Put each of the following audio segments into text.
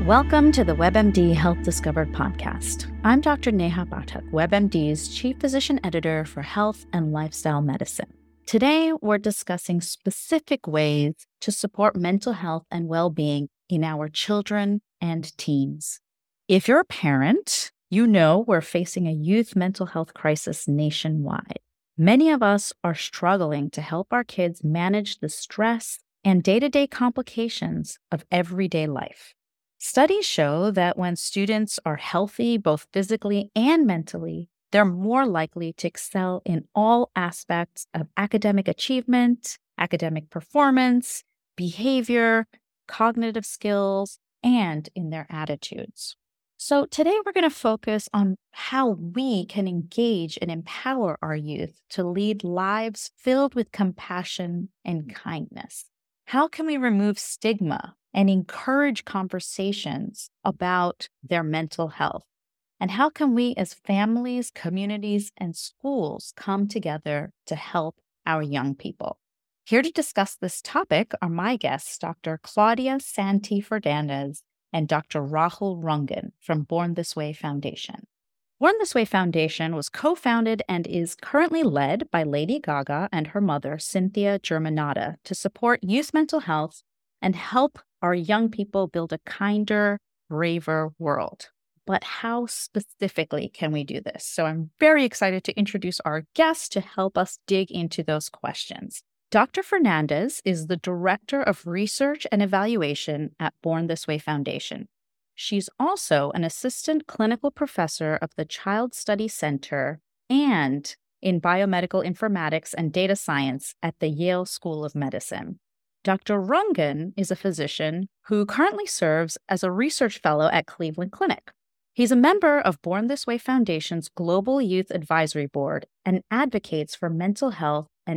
Welcome to the WebMD Health Discovered podcast. I'm Dr. Neha Pathak, WebMD's Chief Physician Editor for Health and Lifestyle Medicine. Today, we're discussing specific ways to support mental health and well-being in our children and teens. If you're a parent, you know we're facing a youth mental health crisis nationwide. Many of us are struggling to help our kids manage the stress and day-to-day complications of everyday life. Studies show that when students are healthy, both physically and mentally, they're more likely to excel in all aspects of academic achievement, academic performance, behavior, cognitive skills, and in their attitudes. So today we're going to focus on how we can engage and empower our youth to lead lives filled with compassion and kindness. How can we remove stigma and encourage conversations about their mental health? And how can we as families, communities, and schools come together to help our young people? Here to discuss this topic are my guests, Dr. Claudia Santi Fernandez and Dr. Rahul Rangan from Born This Way Foundation. Born This Way Foundation was co-founded and is currently led by Lady Gaga and her mother, Cynthia Germanata, to support youth mental health and help our young people build a kinder, braver world. But how specifically can we do this? So I'm very excited to introduce our guests to help us dig into those questions. Dr. Fernandez is the Director of Research and Evaluation at Born This Way Foundation. She's also an assistant clinical professor of the Child Study Center and in biomedical informatics and data science at the Yale School of Medicine. Dr. Rangan is a physician who currently serves as a research fellow at Cleveland Clinic. He's a member of Born This Way Foundation's Global Youth Advisory Board and advocates for mental health and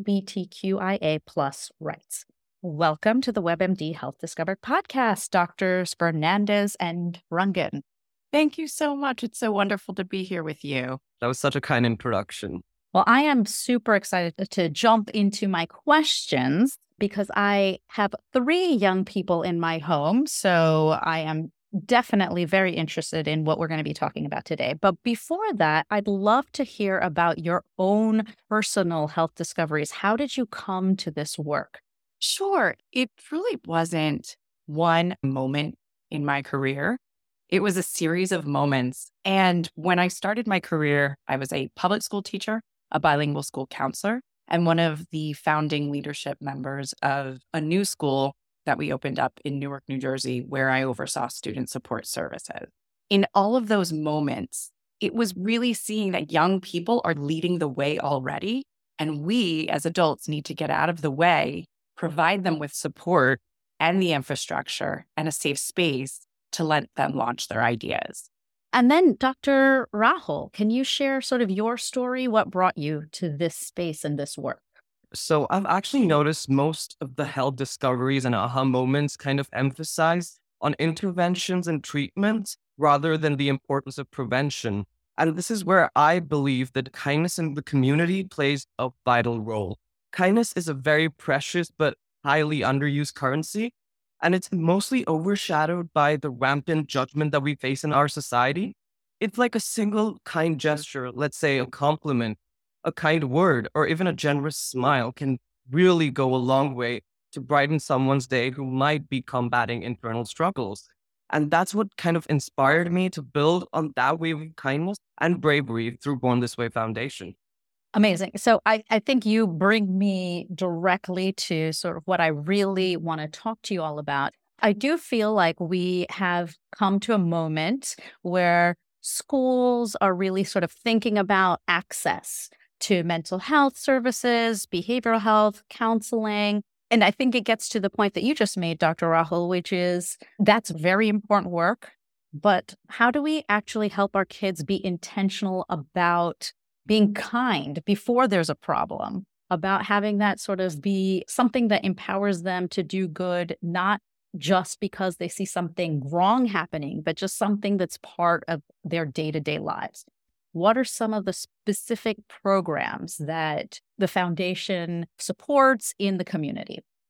LGBTQIA+ rights. Welcome to the WebMD Health Discovered podcast, Drs. Fernandez and Rangan. Thank you so much. It's so wonderful to be here with you. That was such a kind introduction. Well, I am super excited to jump into my questions because I have 3 young people in my home, so I am definitely very interested in what we're going to be talking about today. But before that, I'd love to hear about your own personal health discoveries. How did you come to this work? Sure. It truly wasn't one moment in my career. It was a series of moments. And when I started my career, I was a public school teacher, a bilingual school counselor, and one of the founding leadership members of a new school that we opened up in Newark, New Jersey, where I oversaw student support services. In all of those moments, it was really seeing that young people are leading the way already, and we as adults need to get out of the way, provide them with support and the infrastructure and a safe space to let them launch their ideas. And then, Dr. Rahul, can you share sort of your story? What brought you to this space and this work? So I've actually noticed most of the health discoveries and aha moments kind of emphasize on interventions and treatment rather than the importance of prevention. And this is where I believe that kindness in the community plays a vital role. Kindness is a very precious but highly underused currency, and it's mostly overshadowed by the rampant judgment that we face in our society. It's like a single kind gesture, let's say a compliment, a kind word, or even a generous smile can really go a long way to brighten someone's day who might be combating internal struggles. And that's what kind of inspired me to build on that wave of kindness and bravery through Born This Way Foundation. Amazing. So I think you bring me directly to sort of what I really want to talk to you all about. I do feel like we have come to a moment where schools are really sort of thinking about access to mental health services, behavioral health, counseling. And I think it gets to the point that you just made, Dr. Rahul, which is that's very important work. But how do we actually help our kids be intentional about being kind before there's a problem, about having that sort of be something that empowers them to do good, not just because they see something wrong happening, but just something that's part of their day-to-day lives? What are some of the specific programs that the foundation supports in the community?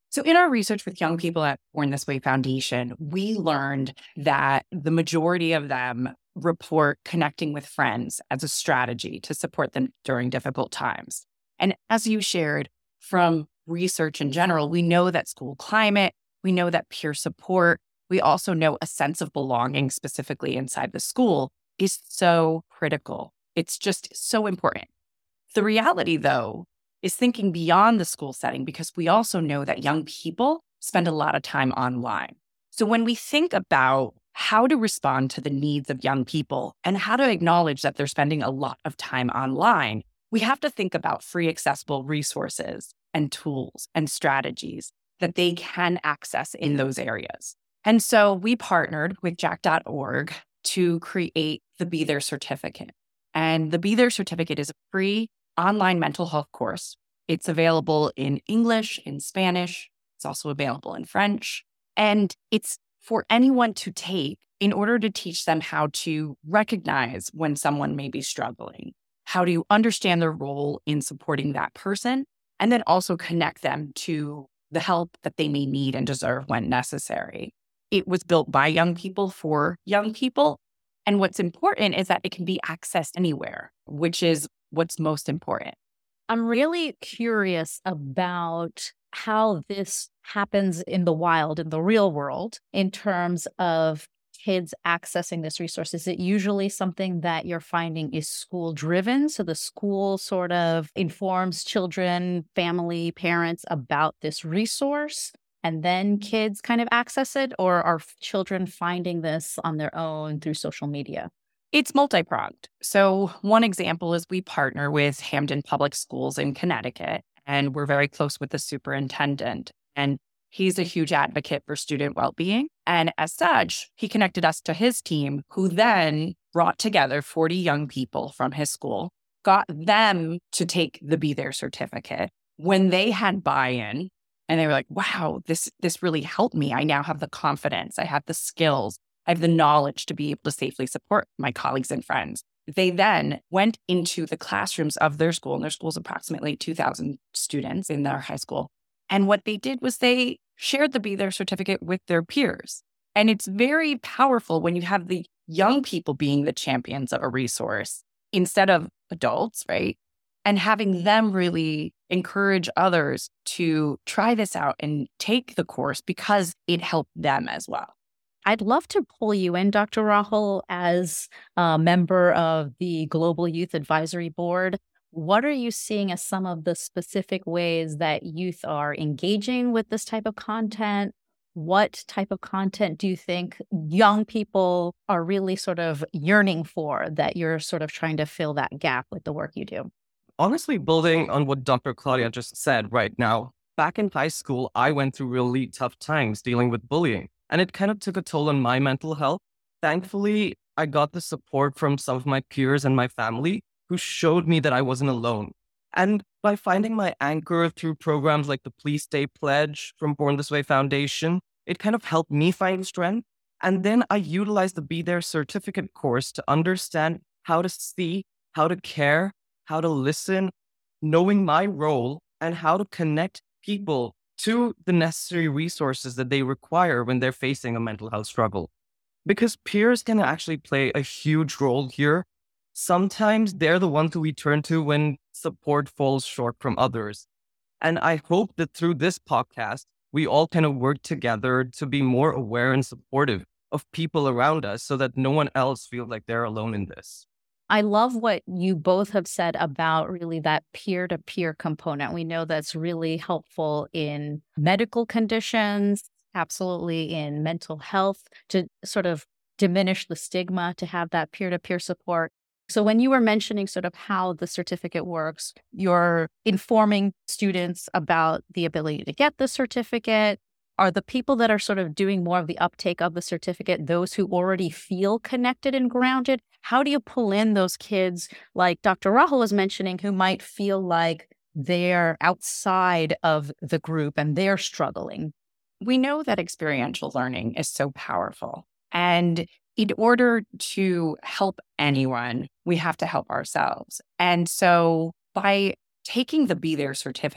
So in our research with young people at Born This Way Foundation, we learned that the majority of them report connecting with friends as a strategy to support them during difficult times. And as you shared from research in general, we know that school climate, we know that peer support, we also know a sense of belonging specifically inside the school is so critical. It's just so important. The reality, though, is thinking beyond the school setting, because we also know that young people spend a lot of time online. So when we think about how to respond to the needs of young people and how to acknowledge that they're spending a lot of time online, we have to think about free accessible resources and tools and strategies that they can access in those areas. And so we partnered with Jack.org to create the Be There certificate. And the Be There certificate is a free online mental health course. It's available in English, in Spanish. It's also available in French. And it's for anyone to take in order to teach them how to recognize when someone may be struggling, how to understand their role in supporting that person, and then also connect them to the help that they may need and deserve when necessary. It was built by young people for young people. And what's important is that it can be accessed anywhere, which is what's most important. I'm really curious about how this happens in the wild, in the real world, in terms of kids accessing this resource. Is it usually something that you're finding is school driven? So the school sort of informs children, family, parents about this resource, and then kids kind of access it? Or are children finding this on their own through social media? It's multi-pronged. So one example is we partner with Hamden Public Schools in Connecticut, and we're very close with the superintendent. And he's a huge advocate for student well-being. And as such, he connected us to his team, who then brought together 40 young people from his school, got them to take the Be There certificate. When they had buy-in, and they were like, wow, this really helped me. I now have the confidence. I have the skills. I have the knowledge to be able to safely support my colleagues and friends. They then went into the classrooms of their school, and their school is approximately 2,000 students in their high school. And what they did was they shared the Be There certificate with their peers. And it's very powerful when you have the young people being the champions of a resource instead of adults, right? And having them really encourage others to try this out and take the course because it helped them as well. I'd love to pull you in, Dr. Rahul, as a member of the Global Youth Advisory Board. What are you seeing as some of the specific ways that youth are engaging with this type of content? What type of content do you think young people are really sort of yearning for, that you're sort of trying to fill that gap with the work you do? Honestly, building on what Dr. Claudia just said right now, back in high school, I went through really tough times dealing with bullying. And it kind of took a toll on my mental health. Thankfully, I got the support from some of my peers and my family who showed me that I wasn't alone. And by finding my anchor through programs like the Please Stay Pledge from Born This Way Foundation, it kind of helped me find strength. And then I utilized the Be There certificate course to understand how to see, how to care, how to listen, knowing my role, and how to connect people to the necessary resources that they require when they're facing a mental health struggle. Because peers can actually play a huge role here. Sometimes they're the ones who we turn to when support falls short from others. And I hope that through this podcast, we all kind of work together to be more aware and supportive of people around us so that no one else feels like they're alone in this. I love what you both have said about really that peer-to-peer component. We know that's really helpful in medical conditions, absolutely in mental health, to sort of diminish the stigma, to have that peer-to-peer support. So when you were mentioning sort of how the certificate works, you're informing students about the ability to get the certificate. Are the people that are sort of doing more of the uptake of the certificate those who already feel connected and grounded? How do you pull in those kids, like Dr. Rahul was mentioning, who might feel like they're outside of the group and they're struggling? We know that experiential learning is so powerful. And in order to help anyone, we have to help ourselves. And so by taking the Be There certificate,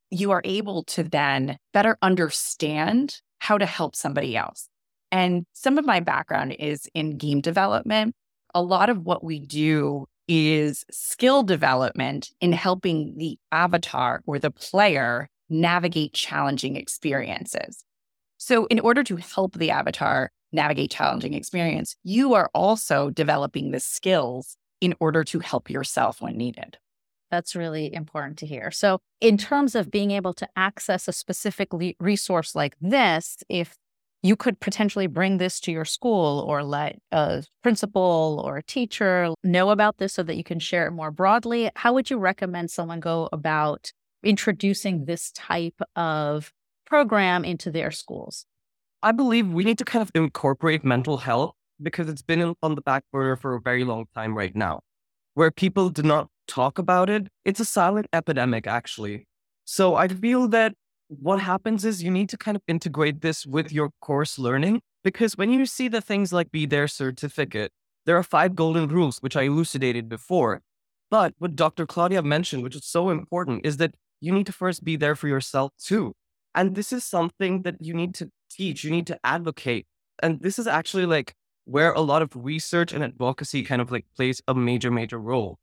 you are able to then better understand how to help somebody else. And some of my background is in game development. A lot of what we do is skill development in helping the avatar or the player navigate challenging experiences. So in order to help the avatar navigate challenging experience, you are also developing the skills in order to help yourself when needed. That's really important to hear. So in terms of being able to access a specific resource like this, if you could potentially bring this to your school or let a principal or a teacher know about this so that you can share it more broadly, how would you recommend someone go about introducing this type of program into their schools? I believe we need to kind of incorporate mental health because it's been on the back burner for a very long time right now, where people do not talk about it. It's a silent epidemic, actually. So I feel that what happens is you need to kind of integrate this with your course learning, because when you see the things like Be There certificate, there are 5 golden rules, which I elucidated before. But what Dr. Claudia mentioned, which is so important, is that you need to first be there for yourself too. And this is something that you need to teach, you need to advocate. And this is actually like where a lot of research and advocacy kind of like plays a major, major role.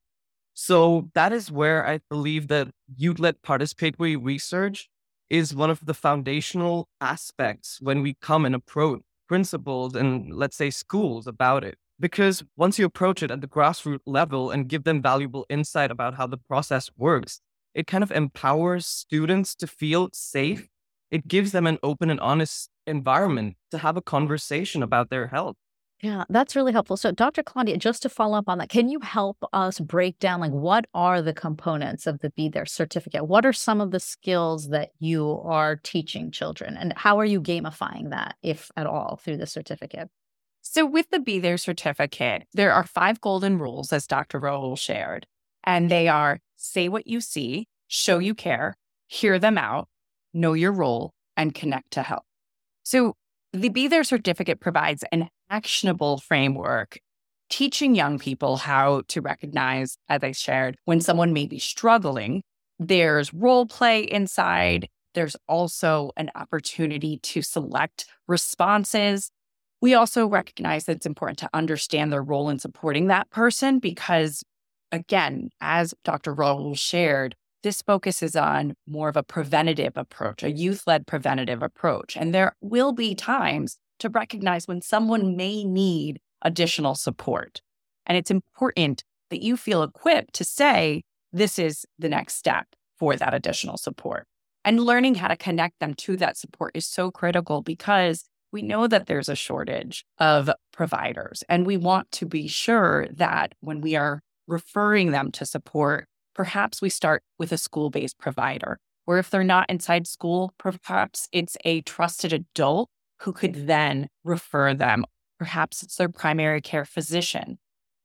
So that is where I believe that youth-led participatory research is one of the foundational aspects when we come and approach principals and, let's say, schools about it. Because once you approach it at the grassroots level and give them valuable insight about how the process works, it kind of empowers students to feel safe. It gives them an open and honest environment to have a conversation about their health. Yeah, that's really helpful. So, Dr. Claudia, just to follow up on that, can you help us break down, like, what are the components of the Be There certificate? What are some of the skills that you are teaching children, and how are you gamifying that, if at all, through the certificate? So with the Be There certificate, there are 5 golden rules, as Dr. Rahul shared, and they are: say what you see, show you care, hear them out, know your role, and connect to help. So the Be There certificate provides an actionable framework, teaching young people how to recognize, as I shared, when someone may be struggling. There's role play inside. There's also an opportunity to select responses. We also recognize that it's important to understand their role in supporting that person because, again, as Dr. Rahul shared, this focuses on more of a preventative approach, a youth-led preventative approach. And there will be times to recognize when someone may need additional support. And it's important that you feel equipped to say, this is the next step for that additional support. And learning how to connect them to that support is so critical because we know that there's a shortage of providers. And we want to be sure that when we are referring them to support, perhaps we start with a school-based provider. Or if they're not inside school, perhaps it's a trusted adult who could then refer them. Perhaps it's their primary care physician.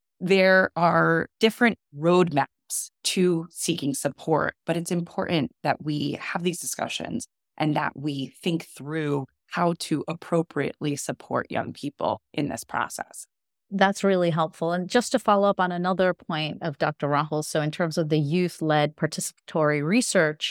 There are different roadmaps to seeking support, but it's important that we have these discussions and that we think through how to appropriately support young people in this process. That's really helpful. And just to follow up on another point of Dr. Rahul, so in terms of the youth-led participatory research,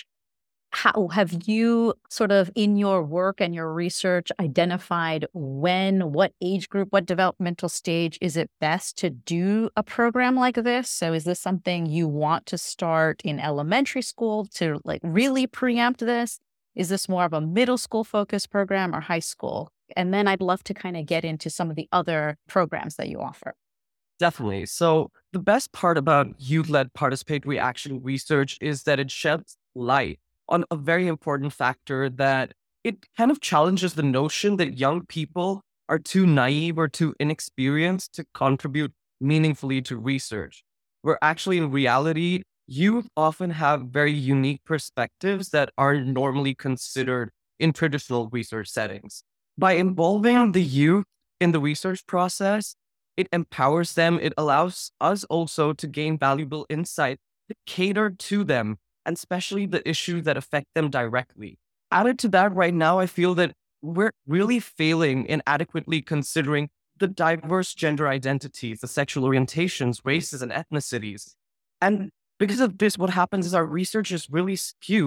how have you sort of in your work and your research identified when, what age group, what developmental stage is it best to do a program like this? So is this something you want to start in elementary school to like really preempt this? Is this more of a middle school focused program or high school? And then I'd love to kind of get into some of the other programs that you offer. Definitely. So the best part about youth-led participatory action research is that it sheds light on a very important factor, that it kind of challenges the notion that young people are too naive or too inexperienced to contribute meaningfully to research. Where actually in reality, youth often have very unique perspectives that aren't normally considered in traditional research settings. By involving the youth in the research process, it empowers them. It allows us also to gain valuable insight to cater to them, and especially the issues that affect them directly. Added to that, right now, I feel that we're really failing in adequately considering the diverse gender identities, the sexual orientations, races, and ethnicities. And because of this, what happens is our research is really skewed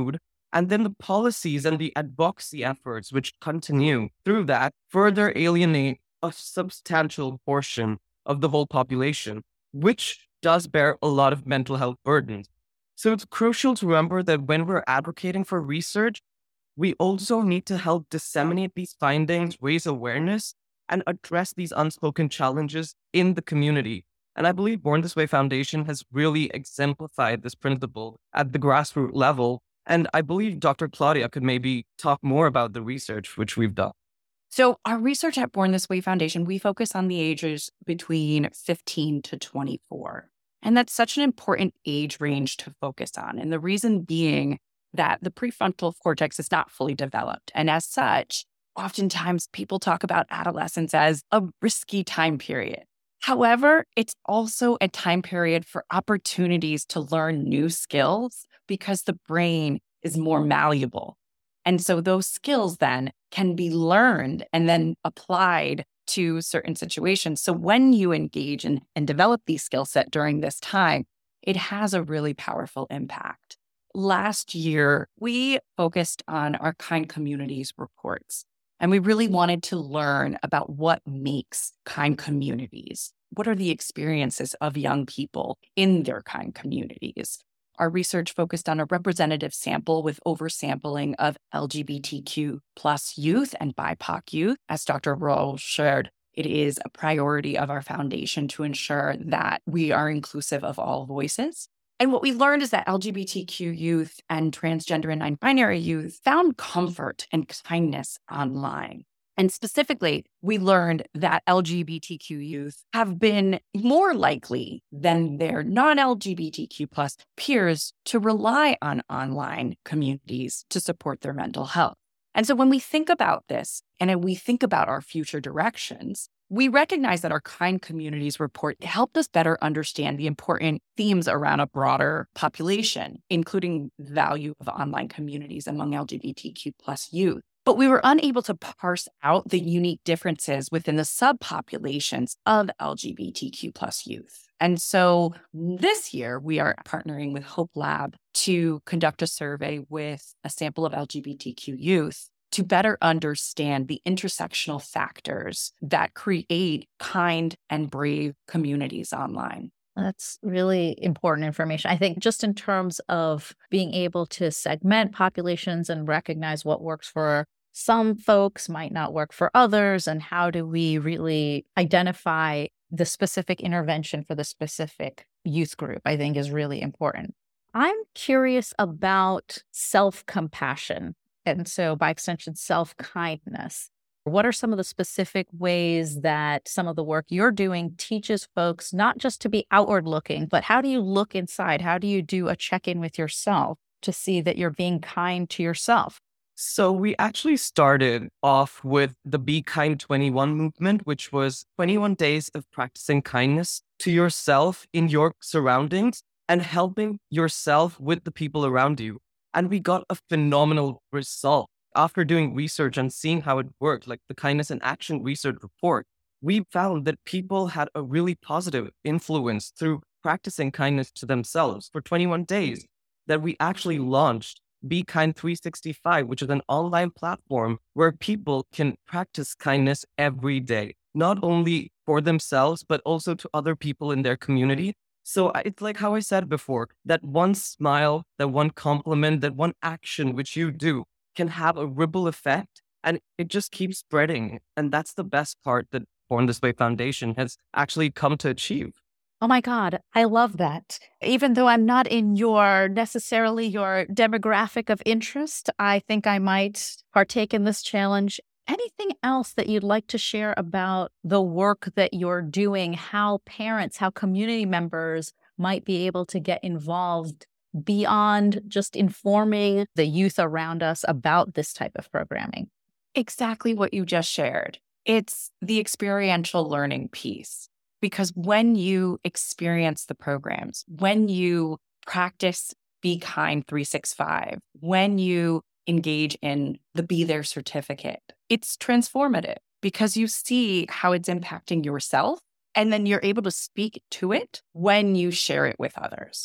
And then the policies and the advocacy efforts which continue through that further alienate a substantial portion of the whole population, which does bear a lot of mental health burdens. So it's crucial to remember that when we're advocating for research, we also need to help disseminate these findings, raise awareness, and address these unspoken challenges in the community. And I believe Born This Way Foundation has really exemplified this principle at the grassroots level. And I believe Dr. Claudia could maybe talk more about the research which we've done. So our research at Born This Way Foundation, we focus on the ages between 15 to 24. And that's such an important age range to focus on. And the reason being that the prefrontal cortex is not fully developed. And as such, oftentimes people talk about adolescence as a risky time period. However, it's also a time period for opportunities to learn new skills because the brain is more malleable. And so those skills then can be learned and then applied to certain situations. So when you engage and develop these skill set during this time, it has a really powerful impact. Last year, we focused on our Kind Communities reports, and we really wanted to learn about what makes kind communities. What are the experiences of young people in their kind communities? Our research focused on a representative sample with oversampling of LGBTQ plus youth and BIPOC youth. As Dr. Roll shared, it is a priority of our foundation to ensure that we are inclusive of all voices. And what we learned is that LGBTQ youth and transgender and non-binary youth found comfort and kindness online. And specifically, we learned that LGBTQ youth have been more likely than their non-LGBTQ plus peers to rely on online communities to support their mental health. And so when we think about this and we think about our future directions, we recognize that our Kind Communities report helped us better understand the important themes around a broader population, including the value of online communities among LGBTQ plus youth. But we were unable to parse out the unique differences within the subpopulations of LGBTQ plus youth. And so this year, we are partnering with Hope Lab to conduct a survey with a sample of LGBTQ youth to better understand the intersectional factors that create kind and brave communities online. That's really important information. I think just in terms of being able to segment populations and recognize what works for some folks might not work for others, and how do we really identify the specific intervention for the specific youth group, I think is really important. I'm curious about self-compassion, and so by extension, self-kindness. What are some of the specific ways that some of the work you're doing teaches folks not just to be outward looking, but how do you look inside? How do you do a check-in with yourself to see that you're being kind to yourself? So we actually started off with the Be Kind 21 movement, which was 21 days of practicing kindness to yourself in your surroundings and helping yourself with the people around you. And we got a phenomenal result. After doing research and seeing how it worked, like the Kindness in Action research report, we found that people had a really positive influence through practicing kindness to themselves for 21 days, that we actually launched Be Kind 365, which is an online platform where people can practice kindness every day, not only for themselves, but also to other people in their community. So it's like how I said before, that one smile, that one compliment, that one action which you do can have a ripple effect, and it just keeps spreading. And that's the best part that Born This Way Foundation has actually come to achieve. Oh my God, I love that. Even though I'm not in necessarily your demographic of interest, I think I might partake in this challenge. Anything else that you'd like to share about the work that you're doing, how parents, how community members might be able to get involved beyond just informing the youth around us about this type of programming? Exactly what you just shared. It's the experiential learning piece. Because when you experience the programs, when you practice Be Kind 365, when you engage in the Be There certificate, it's transformative because you see how it's impacting yourself, and then you're able to speak to it when you share it with others.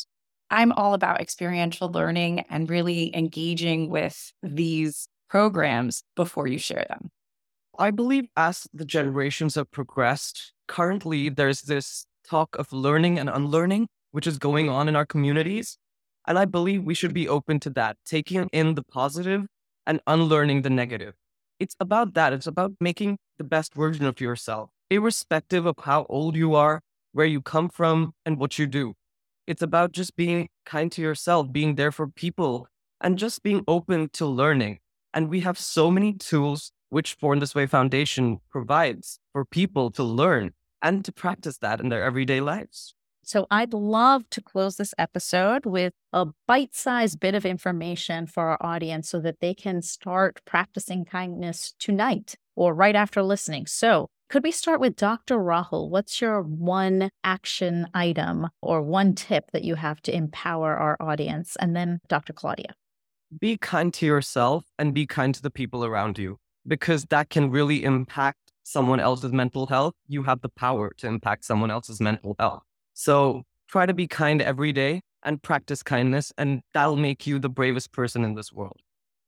I'm all about experiential learning and really engaging with these programs before you share them. I believe as the generations have progressed, currently there's this talk of learning and unlearning, which is going on in our communities. And I believe we should be open to that, taking in the positive and unlearning the negative. It's about that. It's about making the best version of yourself, irrespective of how old you are, where you come from, and what you do. It's about just being kind to yourself, being there for people, and just being open to learning. And we have so many tools which Born This Way Foundation provides for people to learn and to practice that in their everyday lives. So I'd love to close this episode with a bite-sized bit of information for our audience so that they can start practicing kindness tonight or right after listening. So could we start with Dr. Rahul? What's your one action item or one tip that you have to empower our audience? And then Dr. Claudia. Be kind to yourself and be kind to the people around you, because that can really impact someone else's mental health. You have the power to impact someone else's mental health. So try to be kind every day and practice kindness, and that'll make you the bravest person in this world.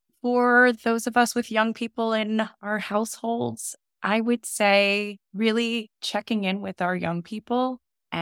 For those of us with young people in our households, I would say really checking in with our young people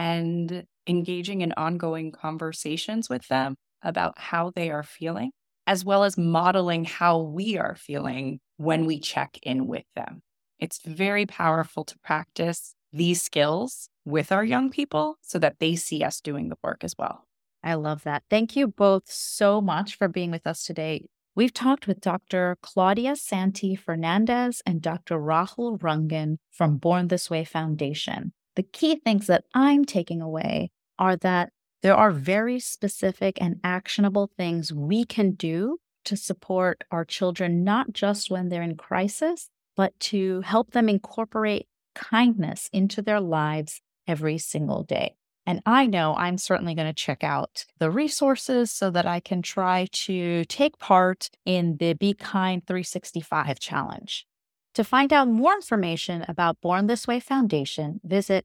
and engaging in ongoing conversations with them about how they are feeling, as well as modeling how we are feeling when we check in with them. It's very powerful to practice these skills with our young people so that they see us doing the work as well. I love that. Thank you both so much for being with us today. We've talked with Dr. Claudia Santi Fernandez and Dr. Rahul Rangan from Born This Way Foundation. The key things that I'm taking away are that there are very specific and actionable things we can do to support our children, not just when they're in crisis, but to help them incorporate kindness into their lives every single day. And I know I'm certainly going to check out the resources so that I can try to take part in the Be Kind 365 challenge. To find out more information about Born This Way Foundation, visit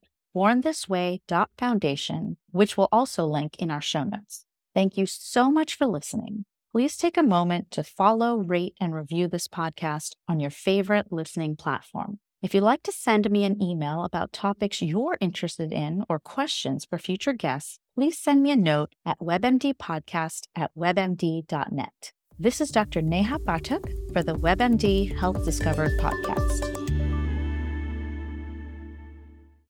bornthisway.foundation, which will also link in our show notes. Thank you so much for listening. Please take a moment to follow, rate, and review this podcast on your favorite listening platform. If you'd like to send me an email about topics you're interested in or questions for future guests, please send me a note at webmdpodcast@webmd.net. This is Dr. Neha Pathak for the WebMD Health Discovered podcast.